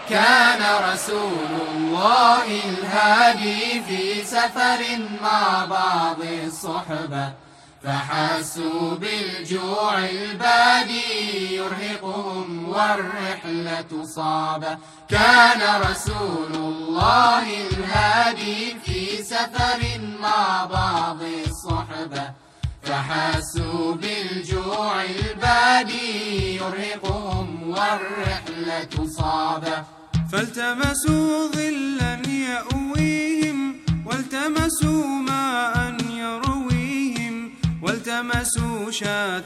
كان رسول الله الهادي في سفر مع بعض الصحبة، فحسوا بالجوع البادي يرهقهم والرحلة صعبة. كان رسول الله الهادي في سفر مع بعض الصحبة، فحسوا بالجوع البادي يرهقهم والرحلة صعبة. فالتمسوا ظلا يأويهم، والتمسوا ماء يرويهم، والتمسوا شاة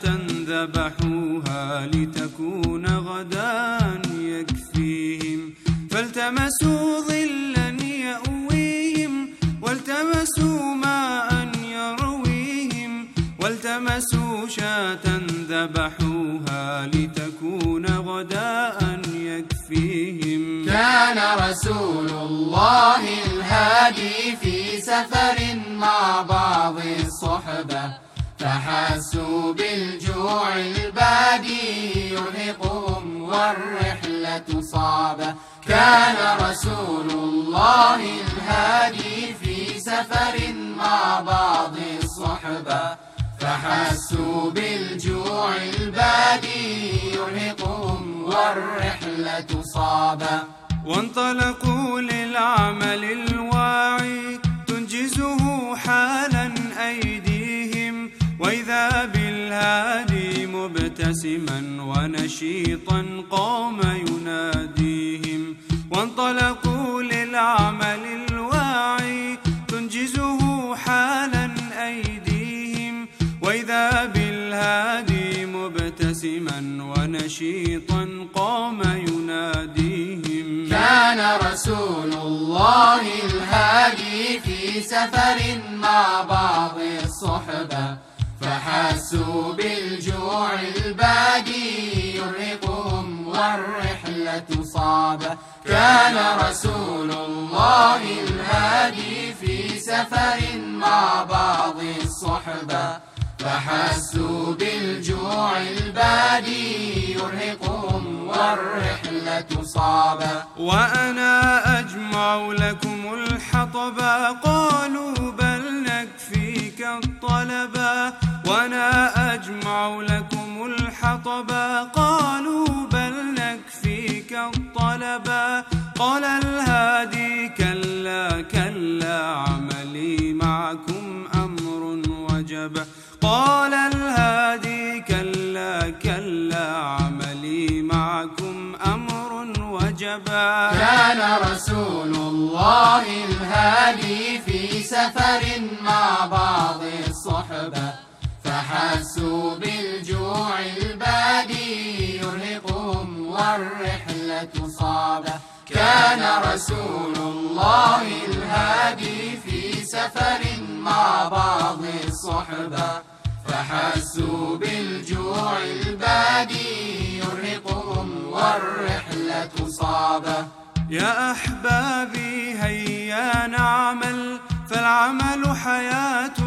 ذبحوها لتكون غدا يكفيهم. فالتمسوا ظلا يأويهم، والتمسوا ماء يرويهم، والتمسوا شاة ذبحوها لتكون غداء يكفيهم. كان رسول الله الهادي في سفر مع بعض الصحبة، فحسوا بالجوع البادي يرهقهم والرحلة صعبة. كان رسول الله الهادي في سفر مع بعض الصحبة، فحسوا بالجوع البادي يرهقهم والرحلة صعبة. وانطلقوا للعمل الواعي تنجزه حالا أيديهم، وإذا بالهادي مبتسما ونشيطا قام يناديهم. وانطلقوا للعمل الواعي تنجزه حالا أيديهم، وإذا بالهادي مبتسما ونشيطا قام يناديهم. كان رسول الله الهادي في سفر مع بعض الصحبة، فحسوا بالجوع البادي يرهقهم والرحلة صعبة. كان رسول الله الهادي في سفر مع بعض الصحبة، فحسوا بالجوع البادي يرهقهم والرحلة صعبة. وأنا أجمع لكم الحطبا قالوا بل نكفيك الطلبا. وأنا أجمع لكم الحطبا قالوا بل نكفيك الطلبا. قال الهادي كلا كلا عملي معكم أمر وجبا. قال الهادي كلا كلا عملي معكم أمر وجبا. كان رسول الله الهادي في سفر مع بعض الصحبة، فحسوا بالجوع البادي يرهقهم والرحلة صعبة. كان رسول الله الهادي في سفر مع بعض الصحبة، فحسوا بالجوع البادي يرهقهم والرحلة صعبة. يا أحبابي هيا نعمل، فالعمل حياة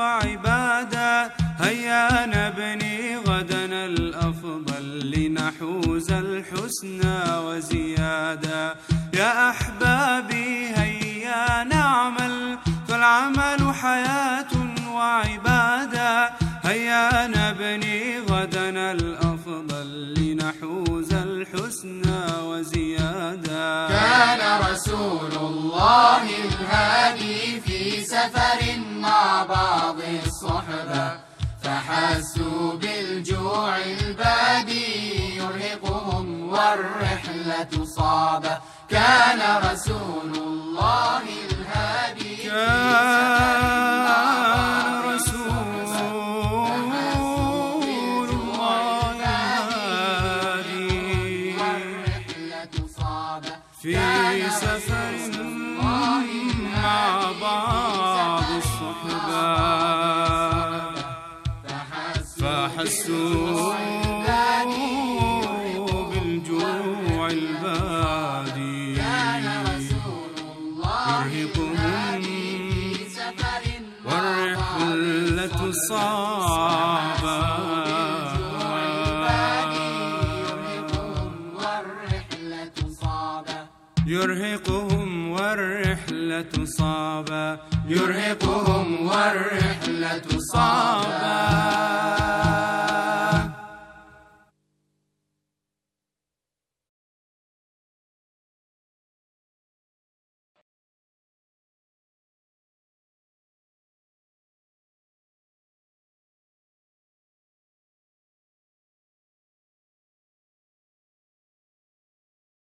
وعبادة. هيا نبني غدنا الأفضل لنحوز الحسنى وزيادة. يا أحبابي هيا نعمل، فالعمل حياة وعبادة. هيا نبني غدنا الأفضل لنحوز الحسنى وزيادة. كان رسول الله الهادي في سفر مع بعض الصحبة، فحسوا بالجوع البادي يرهقهم والرحلة صعبة. كان رسول الله الهادي في سفر مع بعض في سفر مع بعض الصحبة، فحسوا بالجوع البادي يرهقهم والرحلة صعبة. يرهقهم والرحلة صعبة، يرهقهم والرحلة صعبة.